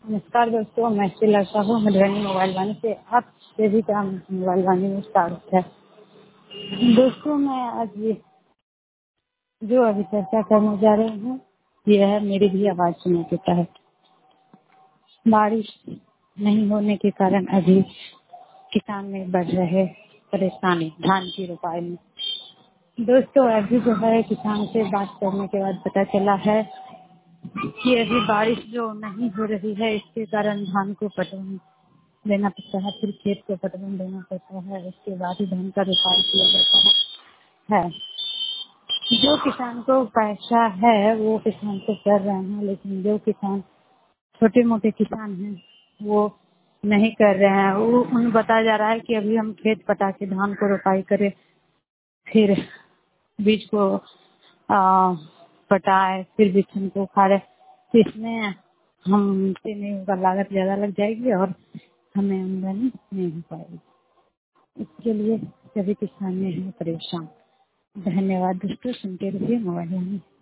नमस्कार दोस्तों, मैं श्री लड़का हूँ मधुबनी मोबाइल वाणी से। आप सभी का मोबाइल वाणी में स्वागत है। दोस्तों, मैं आज जो अभी चर्चा करने जा रही हूँ, यह है मेरी भी आवाज सुनने के तहत। बारिश नहीं होने के कारण अभी किसान में बढ़ रहे परेशानी धान की रोपाई में। दोस्तों, अभी जो है किसान से बात करने के बाद पता चला है कि अभी बारिश जो नहीं हो रही है, इसके कारण धान को पटवन देना पड़ता है, फिर खेत को पटवन देना पड़ता है, उसके बाद ही धान का रोपाई किया जाता है। जो किसान को पैसा है वो किसान तो कर रहे हैं, लेकिन जो किसान छोटे मोटे किसान हैं वो नहीं कर रहे हैं। वो उन्हें बताया जा रहा है कि अभी हम खेत पटा के धान को रोपाई करें, फिर बीज को पटाए, फिर बिछन को उखाड़े। तो इसमें हमसे नहीं होगा, लागत ज्यादा लग जाएगी और हमें आमदनी नहीं हो पाएगी। इसके लिए सभी किसान हैं परेशान। धन्यवाद दोस्तों, सुनते रहिए मोबाइल में।